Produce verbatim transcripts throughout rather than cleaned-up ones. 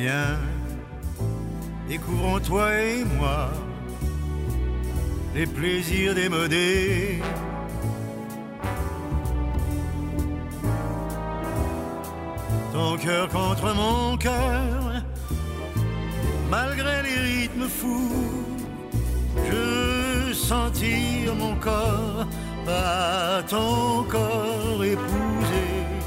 Viens, découvrons toi et moi les plaisirs démodés. Ton cœur contre mon cœur, malgré les rythmes fous, je sentir mon corps à ton corps épousé.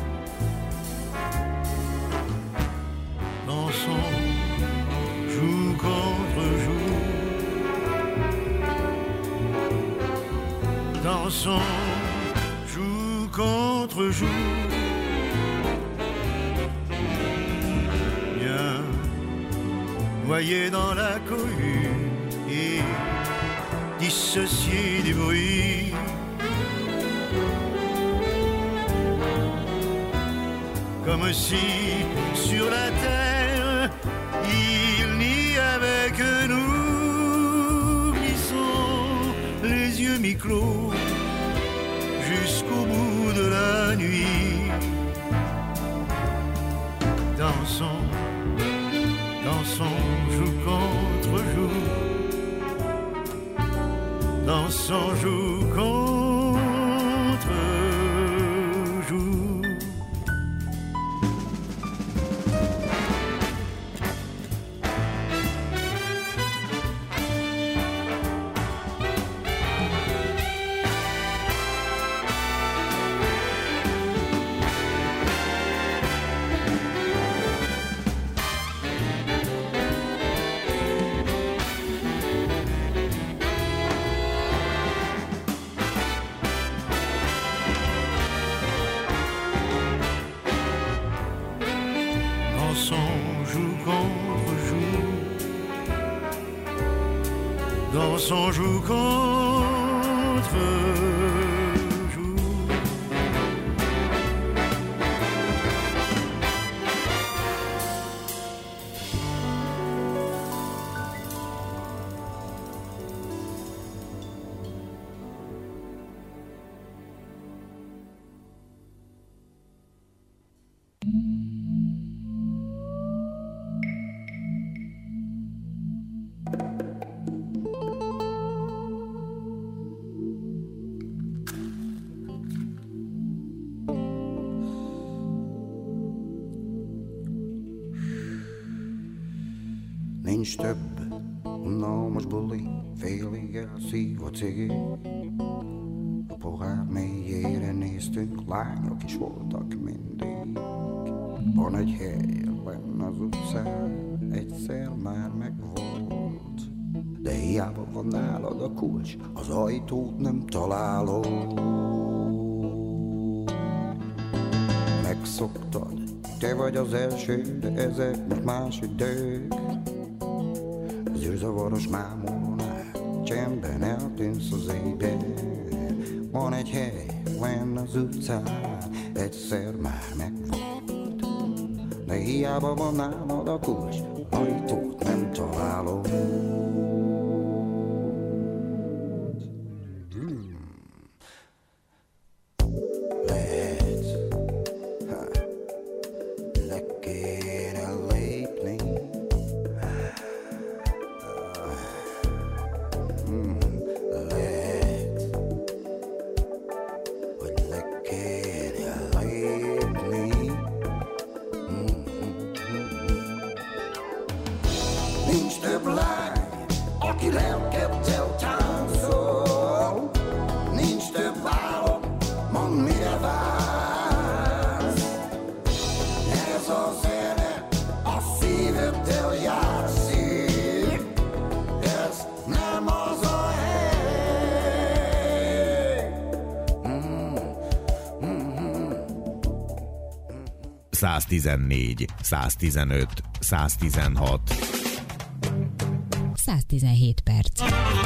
Dansons, joue contre joue. Dansons, joue contre joue. Viens, noyé dans la cohue et dissocié du bruit. Comme si sur la terre il n'y avait que nous. Glissons les yeux mi-clos jusqu'au bout de la nuit. Dansons, dansons, joue contre joue. Dansons, joue contre joue. Dansons, joue contre joue. Nincs több unalmas buli, félig elszív a cigi. A pohár mélyére néztünk, lányok is voltak mindig. Van egy hely benne az utcán, egyszer már megvolt. De hiába van nálad a kulcs, az ajtót nem találod. Megszoktad, te vagy az első, de ezek most más idők. Zűrzavaros mámornák, csendben eltűnsz az éjbe. Van egy hely, van az utcán, egyszer már megvolt. De hiába van nálad a kulcs, ajtót nem találod. száztizennégy, száztizenöt, száztizenhat. száztizenhét perc.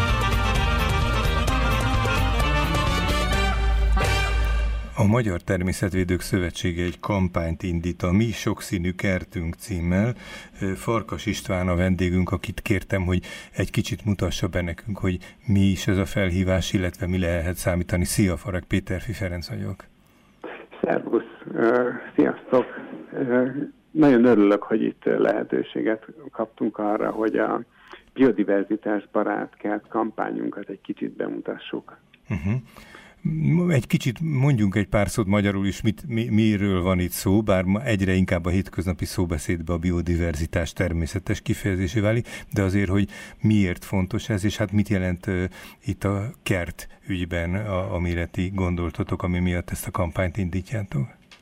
A Magyar Természetvédők Szövetsége egy kampányt indít a Mi Sokszínű Kertünk címmel. Farkas István a vendégünk, akit kértem, hogy egy kicsit mutassa be nekünk, hogy mi is ez a felhívás, illetve mi lehet számítani. Szia, Farag Péter, Ferenc vagyok. Szervusz, sziasztok! nagyon örülök, hogy itt lehetőséget kaptunk arra, hogy a biodiverzitás barát kert kampányunkat egy kicsit bemutassuk. Uh-huh. Egy kicsit mondjunk egy pár szót magyarul is, mit, mi, miről van itt szó, bár egyre inkább a hétköznapi szóbeszédbe a biodiverzitás természetes kifejezésé válik, de azért, hogy miért fontos ez, és hát mit jelent uh, itt a kert ügyben, a, amire ti gondoltatok, ami miatt ezt a kampányt indítjátok?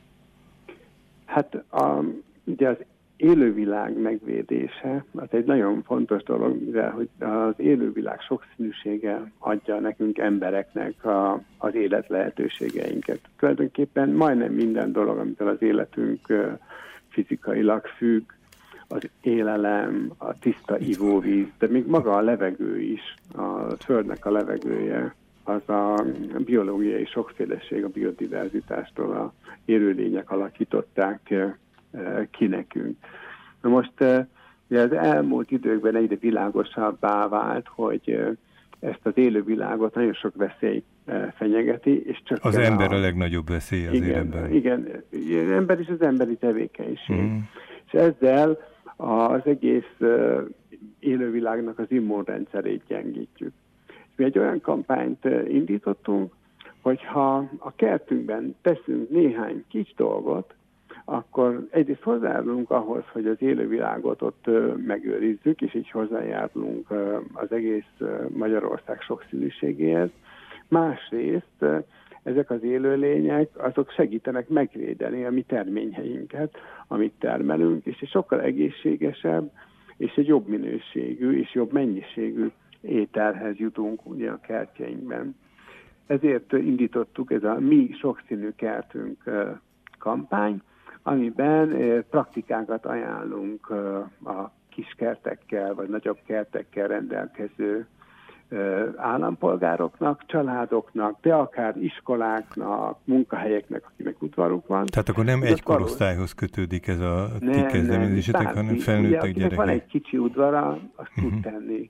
Hát a, ugye az élővilág megvédése az egy nagyon fontos dolog, mivel hogy az élővilág sokszínűsége adja nekünk embereknek a, az élet lehetőségeinket. Tulajdonképpen majdnem minden dolog, amitől az életünk fizikailag függ, az élelem, a tiszta ivóvíz, de még maga a levegő is, a földnek a levegője, az a biológiai sokféleség, a biodiverzitástól a élőlények alakították ki nekünk. Na most ugye az elmúlt időkben egyre világosabbá vált, hogy ezt az élővilágot nagyon sok veszély fenyegeti, és csak az ember a, a legnagyobb veszély az igen, életben. Igen, az ember is az emberi tevékenység. Mm. És ezzel az egész élővilágnak az immunrendszerét gyengítjük. Mi egy olyan kampányt indítottunk, hogyha a kertünkben teszünk néhány kis dolgot, akkor egyrészt hozzájárulunk ahhoz, hogy az élővilágot ott megőrizzük, és így hozzájárulunk az egész Magyarország sokszínűségéhez. Másrészt ezek az élőlények, azok segítenek megvédeni a mi terményeinket, amit termelünk, és egy sokkal egészségesebb, és egy jobb minőségű, és jobb mennyiségű ételhez jutunk ugye a kertjeinkben. Ezért indítottuk ez a Mi Sokszínű Kertünk kampány, amiben praktikákat ajánlunk a kis kertekkel, vagy nagyobb kertekkel rendelkező állampolgároknak, családoknak, de akár iskoláknak, munkahelyeknek, akinek udvaruk van. Tehát akkor nem egy korosztályhoz kötődik ez a ti kezdeményezésetek, hanem felnőttek ugye, gyerekek. Van egy kicsi udvara, azt uh-huh. tud tenni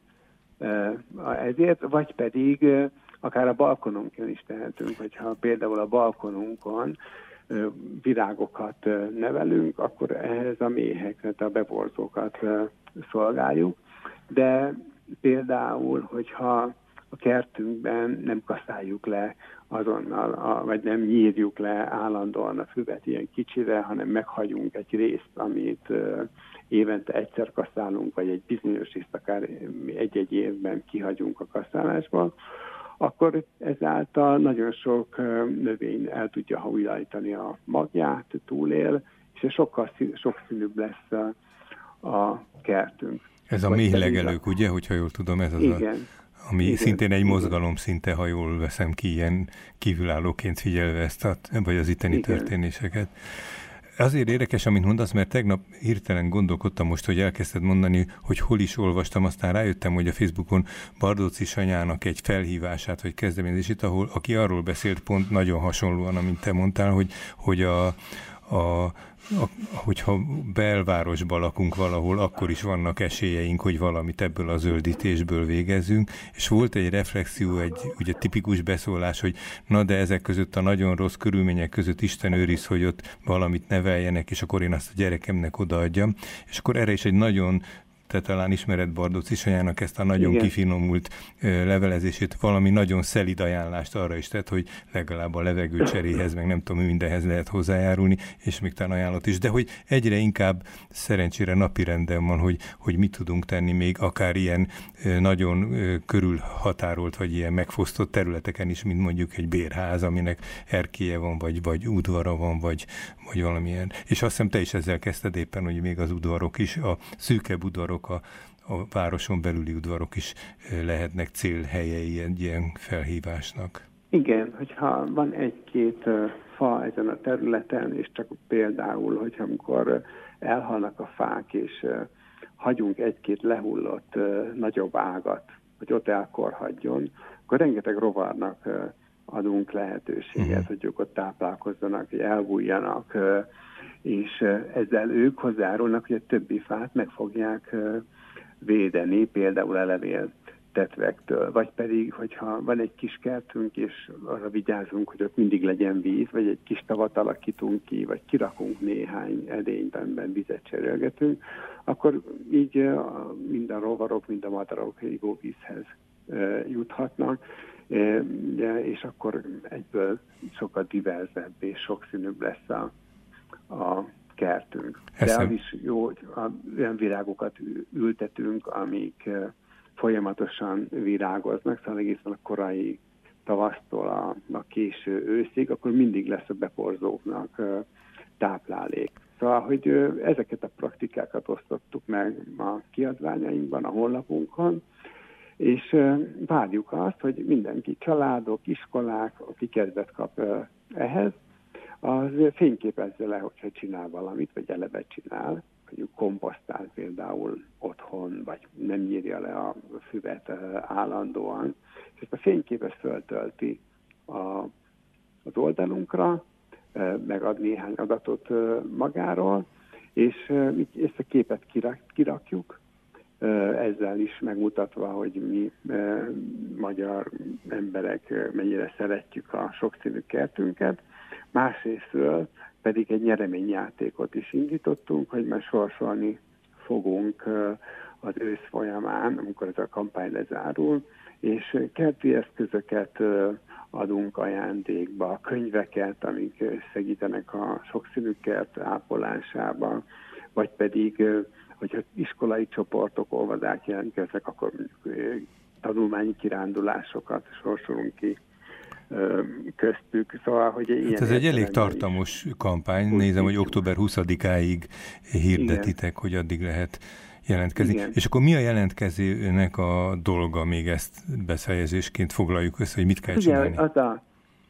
ezért, vagy pedig akár a balkonunkon is tehetünk, hogyha például a balkonunkon virágokat nevelünk, akkor ehhez a méheket, a beborzókat szolgáljuk, de például, hogyha a kertünkben nem kaszáljuk le azonnal, a, vagy nem nyírjuk le állandóan a füvet ilyen kicsire, hanem meghagyunk egy részt, amit évente egyszer kaszálunk, vagy egy bizonyos részt akár egy-egy évben kihagyunk a kaszálásból, akkor ezáltal nagyon sok növény el tudja újraállítani a magját, túlél, és sokkal sokszínűbb lesz a, a kertünk. Ez a méhlegelők, ugye, hogyha jól tudom, ez az igen, a, ami igen, szintén egy igen. mozgalom szinte, ha jól veszem ki, ilyen kívülállóként figyelve ezt, a, vagy az itteni igen. történéseket. Azért érdekes, amit mondasz, mert tegnap hirtelen gondolkodtam most, hogy elkezdted mondani, hogy hol is olvastam, aztán rájöttem, hogy a Facebookon Bardóczy Sanyának egy felhívását, vagy kezdeményezését, ahol aki arról beszélt pont nagyon hasonlóan, amint te mondtál, hogy, hogy a, a A, hogyha belvárosban lakunk valahol, akkor is vannak esélyeink, hogy valamit ebből a zöldítésből végezzünk, és volt egy reflexió, egy ugye tipikus beszólás, hogy na de ezek között a nagyon rossz körülmények között Isten őriz, hogy ott valamit neveljenek, és akkor én azt a gyerekemnek odaadjam, és akkor erre is egy nagyon te talán ismered Bardóczy Sanyának ezt a nagyon igen. kifinomult ö, levelezését, valami nagyon szelíd ajánlást arra is tett, hogy legalább a levegőcseréhez, meg nem tudom, mindenhez lehet hozzájárulni, és még talán ajánlott is, de hogy egyre inkább szerencsére napirenden van, hogy, hogy mit tudunk tenni még akár ilyen ö, nagyon ö, körülhatárolt, vagy ilyen megfosztott területeken is, mint mondjuk egy bérház, aminek erkélye van, vagy, vagy udvara van, vagy, vagy valamilyen. És azt hiszem te is ezzel kezdted éppen, hogy még az udvarok is, a szűkebb udvarok, A, a városon belüli udvarok is lehetnek célhelyei egy ilyen felhívásnak. Igen, hogyha van egy-két uh, fa ezen a területen, és csak például, hogyha amikor elhalnak a fák, és uh, hagyunk egy-két lehullott uh, nagyobb ágat, hogy ott elkorhadjon, akkor rengeteg rovarnak uh, adunk lehetőséget, uh-huh. hogy ők ott táplálkozzanak, hogy elbújjanak, uh, és ezzel ők hozzájárulnak, hogy a többi fát meg fogják védeni, például a levél tetvektől, vagy pedig, hogyha van egy kis kertünk, és arra vigyázunk, hogy ott mindig legyen víz, vagy egy kis tavat alakítunk ki, vagy kirakunk néhány edényt, amiben vizet cserélgetünk, akkor így mind a rovarok, mind a madarak ivóvízhez juthatnak, és akkor egyből sokkal diverzebb és sokszínűbb lesz a, a kertünk. De az is jó, hogy olyan virágokat ültetünk, amik folyamatosan virágoznak, szóval egészen a korai tavasztól a, a késő őszig, akkor mindig lesz a beporzóknak táplálék. Szóval, hogy ezeket a praktikákat osztottuk meg a kiadványainkban, a honlapunkon, és várjuk azt, hogy mindenki, családok, iskolák, aki kedvet kap ehhez, az fényképezze le, hogyha csinál valamit, vagy eleve csinál, mondjuk komposztál például otthon, vagy nem írja le a füvet állandóan, és ezt a fényképet föltölti a, az oldalunkra, megad néhány adatot magáról, és ezt a képet kirak, kirakjuk, ezzel is megmutatva, hogy mi magyar emberek mennyire szeretjük a sokszínű kertünket. Másrésztről pedig egy nyereményjátékot is indítottunk, hogy már sorsolni fogunk az ősz folyamán, amikor ez a kampány lezárul, és kerti eszközöket adunk ajándékba, könyveket, amik segítenek a sokszínű kert ápolásában, vagy pedig, hogyha iskolai csoportok, olvadák jelentkeznek, akkor tanulmányi kirándulásokat sorsolunk ki köztük. Szóval, hogy ilyen hát ez egy elég tartamos is kampány. Nézem, hogy október huszadikáig hirdetitek, igen, hogy addig lehet jelentkezni. Igen. És akkor mi a jelentkezőnek a dolga, még ezt befejezésként foglaljuk össze, hogy mit kell ugye, csinálni? Az a,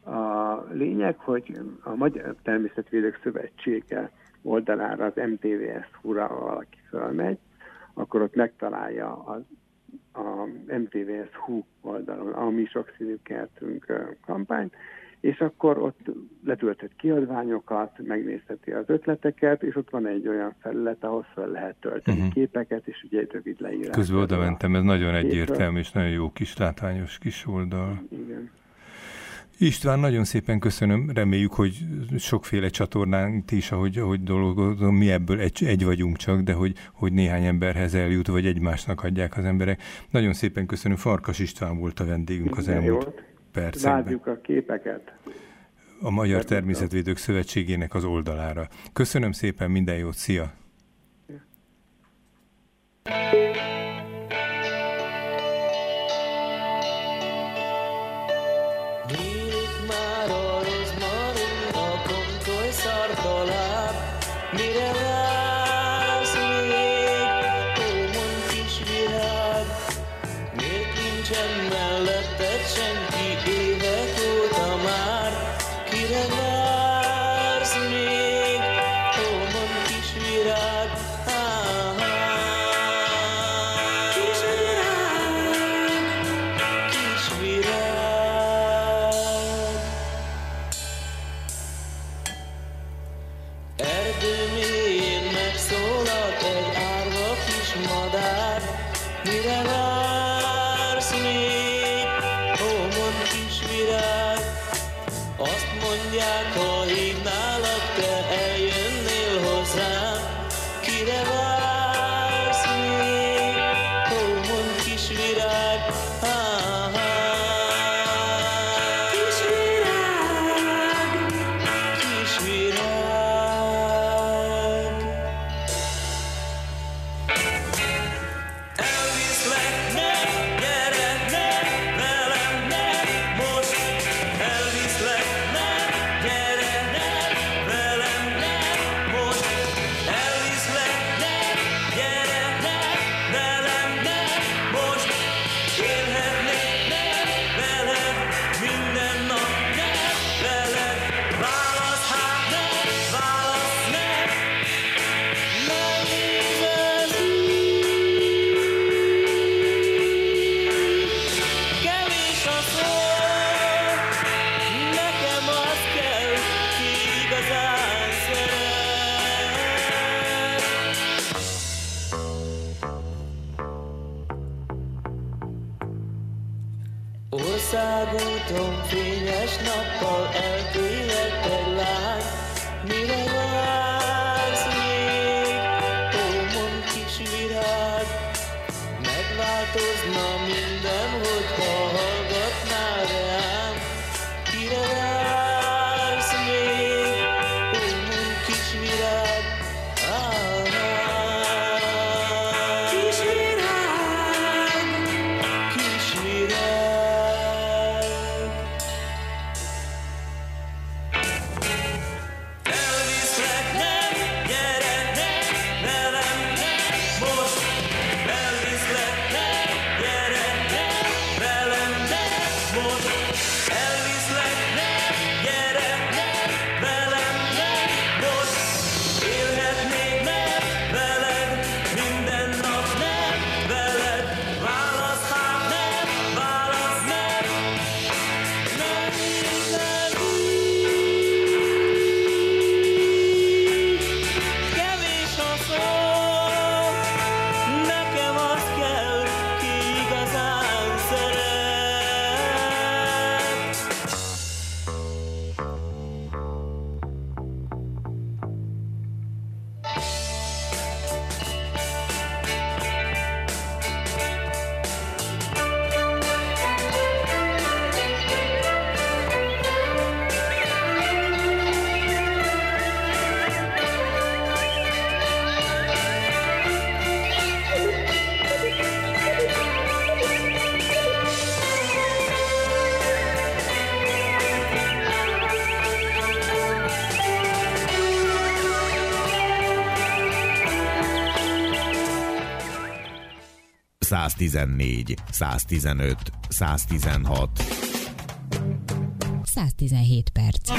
a lényeg, hogy a Magyar Természetvédők Szövetsége oldalára, az em té vé es hú-ra, ha valaki felmegy, akkor ott megtalálja az a em té vé es hú oldalon a Mi Sokszínű Kertünk kampányt, és akkor ott letöltött kiadványokat, megnézheti az ötleteket, és ott van egy olyan felület, ahol fel lehet tölteni uh-huh. képeket, és ugye egy rövid leírás. Közben oda mentem, ez nagyon egyértelmű, és nagyon jó kis látványos kis oldal. Igen. István, nagyon szépen köszönöm, reméljük, hogy sokféle csatornánk is, ahogy, ahogy dolgozom, mi ebből egy, egy vagyunk csak, de hogy, hogy néhány emberhez eljut, vagy egymásnak adják az emberek. Nagyon szépen köszönöm, Farkas István volt a vendégünk az elmúlt jót. percekben. Várjuk a képeket. A Magyar Természetvédők Szövetségének az oldalára. Köszönöm szépen, minden jót, szia! Elviszlek országúton fényes nappal eltévedt egy lány. Mire vársz még, ó, mondd kis virág, megváltozna minden, hogyha hallgatnál rám. Kire vársz még, ó, mondd kis virág, kis virág, kis virág. Elviszlek, nem, gyere, nem, velem, nem, most. Elviszlek, nem, gyere, nem, velem, nem, most. Elviszlek, nem, gyere, nem, velem, nem, most. Élhetnék nem veled, minden nap nem veled. Válasz hát nem, válasz nem, nem így, nem így. Kevés a szó, nekem az kell, ki igazán szeret. száztizennégy, száztizenöt, száztizenhat. száztizenhét perc.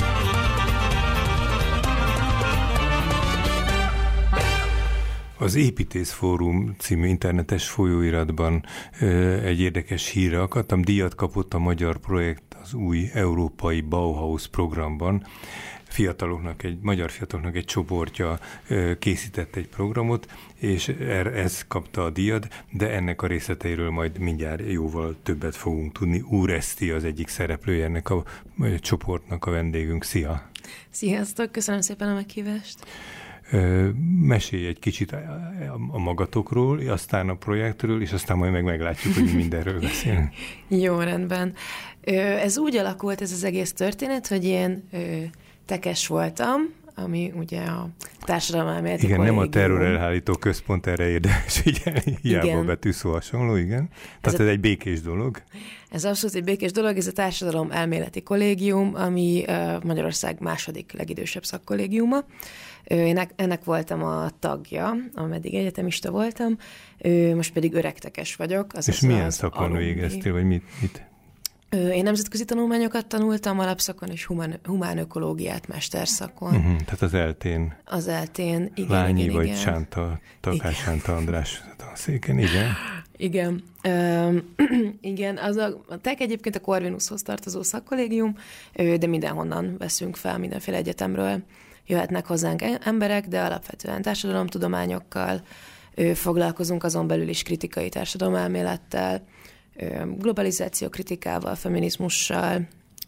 Az Építészfórum című internetes folyóiratban ö, egy érdekes hírre akadtam. Díjat kapott a magyar projekt az új európai Bauhaus programban. Fiataloknak egy, magyar fiataloknak egy csoportja ö, készített egy programot, és er, ez kapta a díjat, de ennek a részleteiről majd mindjárt jóval többet fogunk tudni. Úr Eszti az egyik szereplője ennek a ö, csoportnak a vendégünk. Szia! Sziasztok, köszönöm szépen a meghívást! Mesélj egy kicsit a magatokról, aztán a projektről, és aztán majd meg meglátjuk, hogy mindenről beszélünk. Jó, rendben. Ez úgy alakult, ez az egész történet, hogy én tekes voltam, ami ugye a társadalomelméleti Igen, kollégium. nem a terrorelhárító központ, erre érdemes figyelni, hiába betűszó hasonló, igen. Tehát ez, ez egy békés dolog. Ez abszolút egy békés dolog, ez a társadalomelméleti kollégium, ami Magyarország második legidősebb szakkollégiuma. Én ennek voltam a tagja, ameddig egyetemista voltam, most pedig öregtekes vagyok. És milyen szakon végeztél, vagy mit? mit? Én nemzetközi tanulmányokat tanultam, alapszakon és humán, humán ökológiát mesterszakon. Uh-huh, tehát az eltén. Az eltén, igen. Lányi igen, vagy igen. Sánta, Takás Sánta András tanszéken, igen. Igen. Üm, igen, az a, a TEK egyébként a Corvinushoz tartozó szakkollégium, de mindenhonnan veszünk fel, mindenféle egyetemről jöhetnek hozzánk emberek, de alapvetően társadalomtudományokkal foglalkozunk, azon belül is kritikai társadalomelmélettel, globalizáció kritikával, feminizmussal,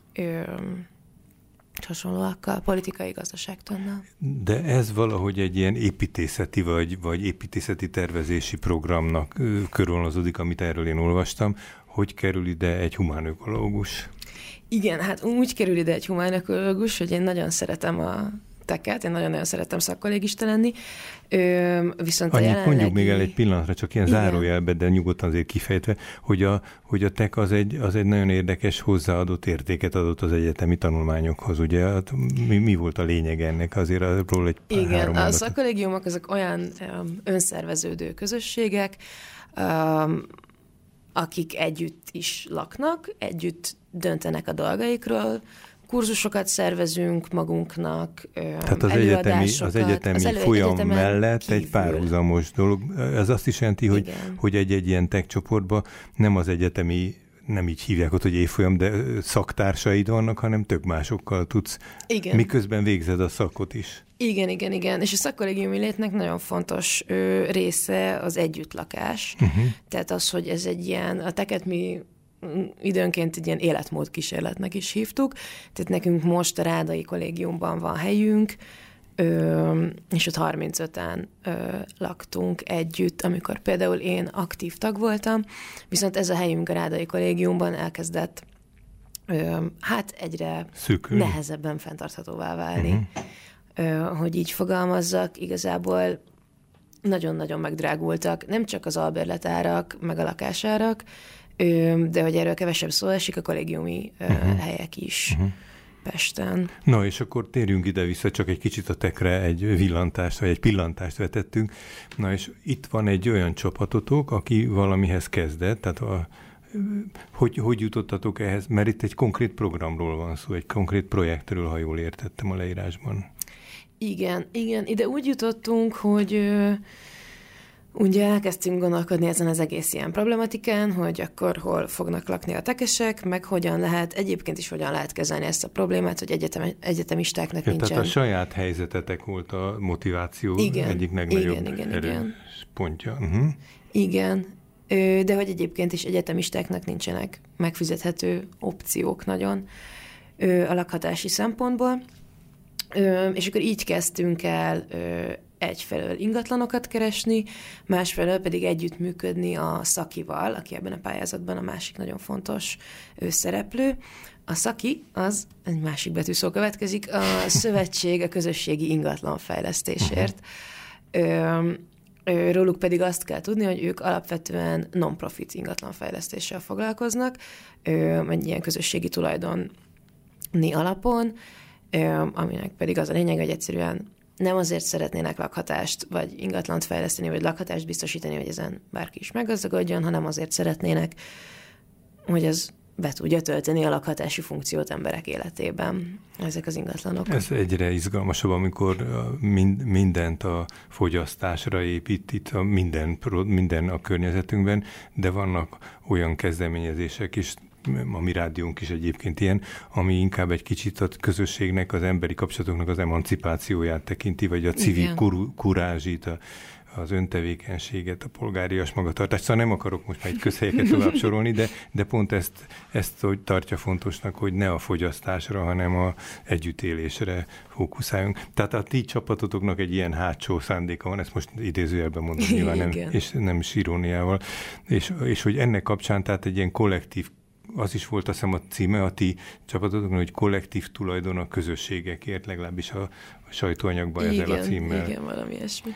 hasonlóakkal, politikai gazdaságtannal. De ez valahogy egy ilyen építészeti vagy, vagy építészeti tervezési programnak körvonalazódik, amit erről én olvastam. Hogy kerül ide egy humánökológus? Igen, hát úgy kerül ide egy humánökológus, hogy én nagyon szeretem a teket, én nagyon-nagyon szerettem szakkollégista lenni, Ö, viszont Annyit a jelenlegi... mondjuk még el egy pillanatra, csak ilyen igen. zárójelbe, de nyugodtan azért kifejtve, hogy a, hogy a tek az egy, az egy nagyon érdekes hozzáadott értéket adott az egyetemi tanulmányokhoz, ugye? Hát mi, mi volt a lényeg ennek? Azért arról egy pár Igen, három a szakkollégiumok azok olyan um, önszerveződő közösségek, um, akik együtt is laknak, együtt döntenek a dolgaikról, kurzusokat szervezünk magunknak, Tehát az egyetemi, az egyetemi az folyam mellett kívül. Egy párhuzamos dolog. Ez azt is jelenti, hogy, hogy egy-egy ilyen tech csoportban nem az egyetemi, nem így hívják ott, hogy évfolyam, de szaktársaid vannak, hanem tök másokkal tudsz, igen. miközben végzed a szakot is. Igen, igen, igen. És a szakkollégiumi létnek nagyon fontos ö, része az együttlakás. Uh-huh. Tehát az, hogy ez egy ilyen, a teket mi időnként egy ilyen életmód kísérletnek is hívtuk. Tehát nekünk most a Rádai Kollégiumban van helyünk, Ö, és ott harmincöten ö, laktunk együtt, amikor például én aktív tag voltam, viszont ez a helyünk a Rádai Kollégiumban elkezdett ö, hát egyre szűkülni, nehezebben fenntarthatóvá válni. Uh-huh. Ö, hogy így fogalmazzak, igazából nagyon-nagyon megdrágultak, nem csak az albérletárak, meg a lakásárak, ö, de hogy erről kevesebb szó esik, a kollégiumi ö, uh-huh. helyek is. Uh-huh. Pesten. Na, és akkor térjünk ide-vissza, csak egy kicsit a tekre egy villantást, vagy egy pillantást vetettünk. Na, és itt van egy olyan csapatotok, aki valamihez kezdett, tehát a, hogy, hogy jutottatok ehhez? Mert itt egy konkrét programról van szó, egy konkrét projektről, ha jól értettem a leírásban. Igen, igen. Ide úgy jutottunk, hogy ö, ugye elkezdtünk gondolkodni ezen az egész ilyen problematikán, hogy akkor hol fognak lakni a tekesek, meg hogyan lehet, egyébként is hogyan lehet kezelni ezt a problémát, hogy egyetem, egyetemistáknak ja, nincsen. Tehát a saját helyzetetek volt a motiváció igen, egyik legnagyobb igen, igen, erős igen. pontja. Uh-huh. Igen, de hogy egyébként is egyetemistáknak nincsenek megfizethető opciók nagyon a lakhatási szempontból. És akkor így kezdtünk el egyfelől ingatlanokat keresni, másfelől pedig együttműködni a Szakival, aki ebben a pályázatban a másik nagyon fontos szereplő. A Szaki, az egy másik betűszó következik, a Szövetség a közösségi ingatlanfejlesztésért. Ö, ö, róluk pedig azt kell tudni, hogy ők alapvetően non-profit ingatlanfejlesztéssel foglalkoznak, ö, egy ilyen közösségi tulajdoni alapon, ö, aminek pedig az a lényeg, hogy egyszerűen nem azért szeretnének lakhatást, vagy ingatlant fejleszteni, vagy lakhatást biztosítani, hogy ezen bárki is meggazdagodjon, hanem azért szeretnének, hogy az be tudja tölteni a lakhatási funkciót emberek életében, ezek az ingatlanok. Ez egyre izgalmasabb, amikor mind, mindent a fogyasztásra épít, itt a minden, minden a környezetünkben, de vannak olyan kezdeményezések is, a mi rádiónk is egyébként ilyen, ami inkább egy kicsit a közösségnek, az emberi kapcsolatoknak az emancipációját tekinti, vagy a civil kur- kurázsit, a, az öntevékenységet, a polgárias magatartást. Szóval nem akarok most már egy közhelyeket tovább sorolni, de, de pont ezt, ezt hogy tartja fontosnak, hogy ne a fogyasztásra, hanem a együttélésre fókuszáljunk. Tehát a ti csapatotoknak egy ilyen hátsó szándéka van, ezt most idézőjelben mondom nyilván, nem, és nem is iróniával, és, és hogy ennek kapcsán tehát egy ilyen kollektív, az is volt, azt hiszem, a címe a ti csapatotoknak, hogy kollektív tulajdon a közösségekért, legalábbis a, a sajtóanyagban ezzel igen, a címmel. Igen, valami ilyesmi.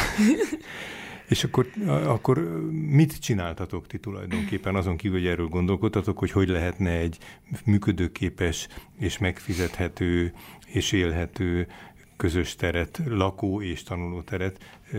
És akkor, akkor mit csináltatok ti tulajdonképpen? Azon kívül, hogy erről gondolkodtatok, hogy hogy lehetne egy működőképes és megfizethető és élhető közös teret, lakó és tanulóteret.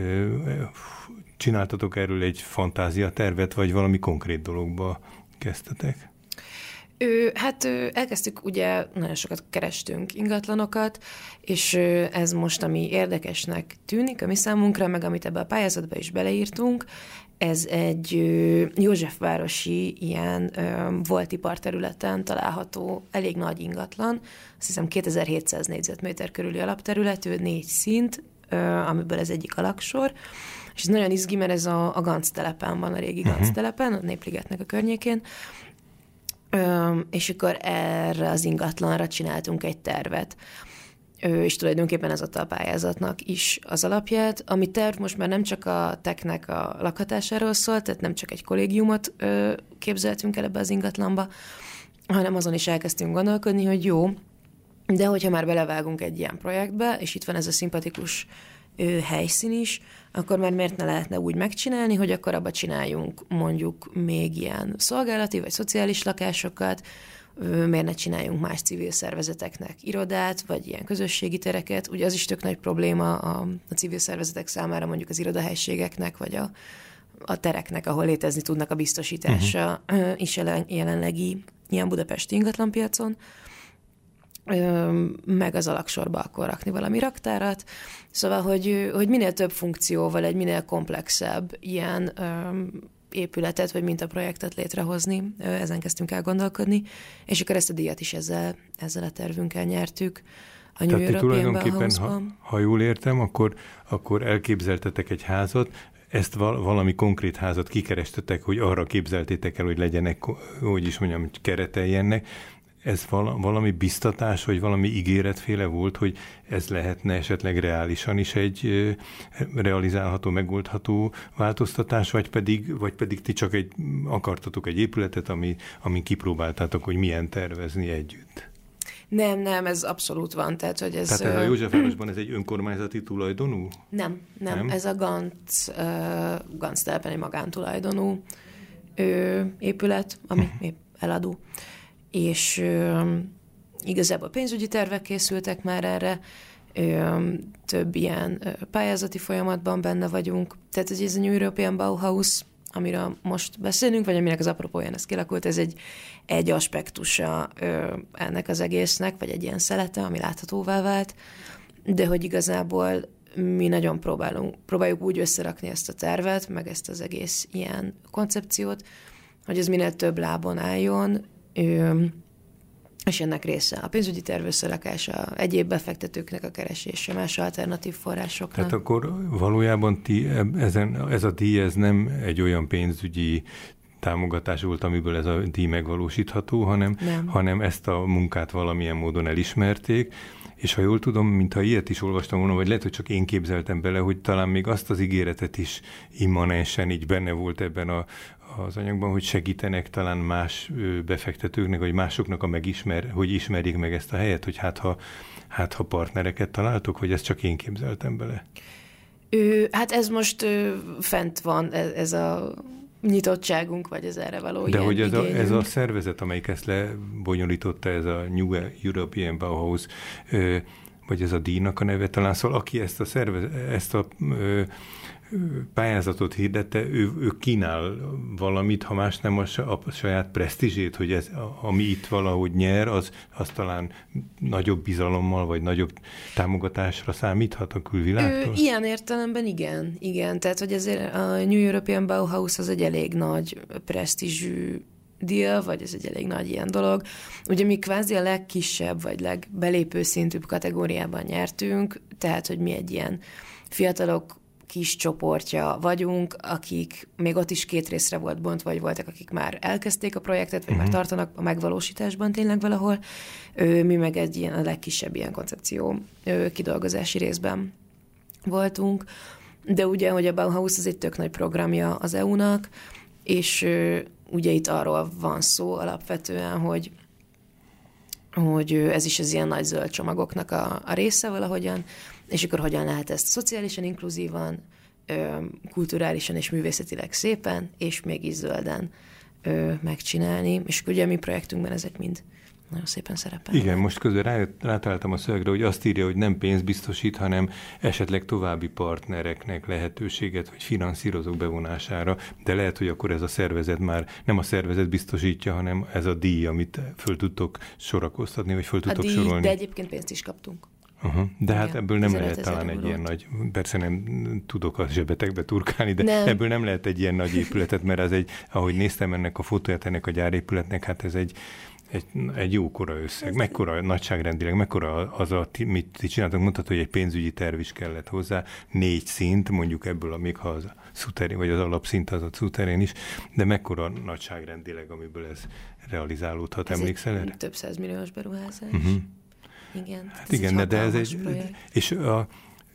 Csináltatok erről egy fantáziatervet, vagy valami konkrét dologba kezdtetek? Ö, hát ö, elkezdtük, ugye nagyon sokat kerestünk ingatlanokat, és ö, ez most, ami érdekesnek tűnik a mi számunkra, meg amit ebbe a pályázatba is beleírtunk, ez egy ö, Józsefvárosi ilyen ö, volt iparterületen található elég nagy ingatlan, azt hiszem kétezer-hétszáz négyzetméter körüli alapterületű, négy szint, ö, amiből ez egyik alaksor, és ez nagyon izgi, mert ez a, a Ganz telepen van, a régi uh-huh. Ganz telepen, a Népligetnek a környékén, Ö, és akkor erre az ingatlanra csináltunk egy tervet. Ö, és tulajdonképpen ez adta a pályázatnak is az alapját. Ami terv most már nem csak a technek a lakhatásáról szól, tehát nem csak egy kollégiumot ö, képzeltünk el ebbe az ingatlanba, hanem azon is elkezdtünk gondolkodni, hogy jó, de hogyha már belevágunk egy ilyen projektbe, és itt van ez a szimpatikus ö, helyszín is, akkor már miért ne lehetne úgy megcsinálni, hogy akkor abba csináljunk mondjuk még ilyen szolgálati vagy szociális lakásokat, miért ne csináljunk más civil szervezeteknek irodát, vagy ilyen közösségi tereket. Ugye az is tök nagy probléma a, a civil szervezetek számára, mondjuk az irodahelységeknek, vagy a, a tereknek, ahol létezni tudnak a biztosítása uh-huh. is jelen, jelenlegi ilyen budapesti ingatlanpiacon, meg az alaksorba akkor rakni valami raktárat. Szóval, hogy, hogy minél több funkcióval egy minél komplexebb ilyen épületet, vagy mintaprojektet létrehozni, ezen kezdtünk el gondolkodni, és akkor ezt a díjat is ezzel, ezzel a tervünkkel nyertük. A New Tehát ti tulajdonképpen, ha, ha jól értem, akkor, akkor elképzeltetek egy házat, ezt valami konkrét házat kikerestetek, hogy arra képzeltétek el, hogy legyenek, hogy is mondjam, kereteljenek. Ez valami biztatás, vagy valami ígéretféle volt, hogy ez lehetne esetleg reálisan is egy realizálható, megoldható változtatás, vagy pedig, vagy pedig ti csak egy, akartatok egy épületet, ami, amin kipróbáltátok, hogy milyen tervezni együtt? Nem, nem, ez abszolút van. Tehát, hogy ez, tehát ez a Józsefvárosban ez egy önkormányzati tulajdonú? Nem, nem, nem? Ez a Ganz, uh, Ganz telepen egy magántulajdonú ö, épület, ami hm. épp eladó. És ö, igazából pénzügyi tervek készültek már erre, ö, több ilyen ö, pályázati folyamatban benne vagyunk. Tehát ez a New European Bauhaus, amiről most beszélünk, vagy aminek az apropóján ez kialakult, ez egy, egy aspektusa ö, ennek az egésznek, vagy egy ilyen szelete, ami láthatóvá vált, de hogy igazából mi nagyon próbálunk, próbáljuk úgy összerakni ezt a tervet, meg ezt az egész ilyen koncepciót, hogy ez minél több lábon álljon, ö, és ennek része a pénzügyi terv összerakása, egyéb befektetőknek a keresése, más alternatív forrásoknak. Tehát akkor valójában ti, ezen, ez a díj ez nem egy olyan pénzügyi támogatás volt, amiből ez a díj megvalósítható, hanem, hanem ezt a munkát valamilyen módon elismerték, és ha jól tudom, mintha ilyet is olvastam volna, vagy lehet, hogy csak én képzeltem bele, hogy talán még azt az ígéretet is immanensen így benne volt ebben a, az anyagban, hogy segítenek talán más befektetőknek, vagy másoknak a megismer, hogy ismerjék meg ezt a helyet, hogy hát ha, hát ha partnereket találtok, hogy ezt csak én képzeltem bele. Ő, hát ez most ő, fent van, ez, ez a nyitottságunk, vagy ez erre való De hogy ez a, ez a szervezet, amelyik ezt lebonyolította, ez a New European Bauhaus, vagy ez a díjnak a neve talán, szóval aki ezt a, szervezet, ezt a pályázatot hirdette, ő, ő kínál valamit, ha más nem a, a saját presztízsét, hogy ez, ami itt valahogy nyer, az, az talán nagyobb bizalommal, vagy nagyobb támogatásra számíthat a külvilágtól? Ő, ilyen értelemben igen, igen. Tehát, hogy ezért a New European Bauhaus az egy elég nagy presztízsű deal, vagy ez egy elég nagy ilyen dolog. Ugye mi kvázi a legkisebb, vagy legbelépő szintűbb kategóriában nyertünk, tehát, hogy mi egy ilyen fiatalok kis csoportja vagyunk, akik még ott is két részre volt bontva, vagy voltak, akik már elkezdték a projektet, vagy uh-huh. már tartanak a megvalósításban tényleg valahol. Mi meg egy ilyen a legkisebb ilyen koncepció kidolgozási részben voltunk. De ugye, hogy a Bauhaus az egy tök nagy programja az é u-nak, és ugye itt arról van szó alapvetően, hogy hogy ez is az ilyen nagy zöld csomagoknak a, a része valahogyan, és akkor hogyan lehet ezt szociálisan inkluzívan, kulturálisan és művészetileg szépen, és mégis zölden megcsinálni. És ugye a mi projektünkben ezek mind nagyon szépen szerepel. Igen, most közben rá, rátaláltam a szövegre, hogy azt írja, hogy nem pénzt biztosít, hanem esetleg további partnereknek lehetőséget, hogy finanszírozók bevonására, de lehet, hogy akkor ez a szervezet már nem a szervezet biztosítja, hanem ez a díj, amit föl tudtok sorakoztatni, vagy föl tudtok a díj, sorolni. De egyébként pénzt is kaptunk. Uh-huh. De hát igen, ebből nem lehet talán egy ilyen nagy, persze nem tudok a zsebetekbe turkálni, de nem. Ebből nem lehet egy ilyen nagy épületet, mert az egy, ahogy néztem ennek a fotóját ennek a gyárépületnek, hát ez egy Egy, egy jókora összeg. Mekkora nagyságrendileg, mekkora az a, mit ti csináltak, mondtad, hogy egy pénzügyi terv is kellett hozzá, négy szint, mondjuk ebből, még ha az szuterén, vagy az alapszint az a szuterén is, de mekkora nagyságrendileg, amiből ez realizálódhat, ez emlékszel erre? Több százmilliós beruházás. Uh-huh. Igen. Hát igen, de, de ez egy... Projekt. És a,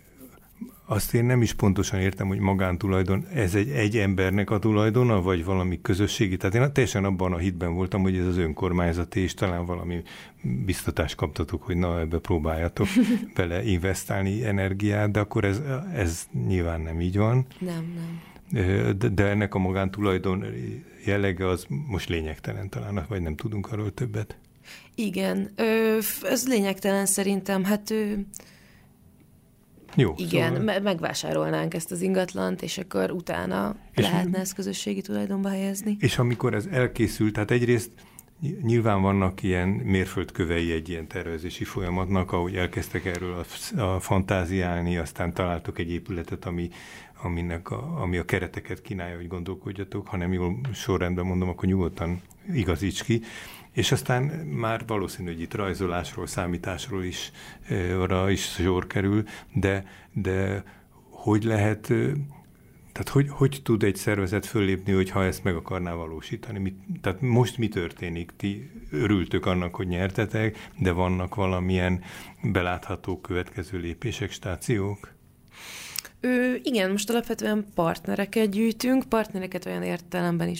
azt én nem is pontosan értem, hogy magántulajdon, ez egy, egy embernek a tulajdona, vagy valami közösségi. Tehát én teljesen abban a hitben voltam, hogy ez az önkormányzati, és talán valami biztatást kaptatok, hogy na, ebbe próbáljatok bele investálni energiát, de akkor ez, ez nyilván nem így van. Nem, nem. De, de ennek a magántulajdon jellege az most lényegtelen talán, vagy nem tudunk arról többet. Igen, ez lényegtelen szerintem, hát... Jó, igen, szóval... me- megvásárolnánk ezt az ingatlant, és akkor utána és lehetne ezt közösségi tulajdonba helyezni. És amikor ez elkészült, tehát egyrészt nyilván vannak ilyen mérföldkövei egy ilyen tervezési folyamatnak, ahogy elkezdtek erről a, a fantáziálni, aztán találtok egy épületet, ami, aminek a, ami a kereteket kínálja, hogy gondolkodjatok, hanem jól sorrendben mondom, akkor nyugodtan igazíts ki. És aztán már valószínű, hogy itt rajzolásról, számításról is, arra is sor kerül, de, de hogy lehet, Tehát hogy, hogy tud egy szervezet föllépni, hogyha ezt meg akarná valósítani? Mit, tehát most mi történik? Ti örültök annak, hogy nyertetek, de vannak valamilyen belátható következő lépések, stációk? Ő, igen, most alapvetően partnereket gyűjtünk, partnereket olyan értelemben is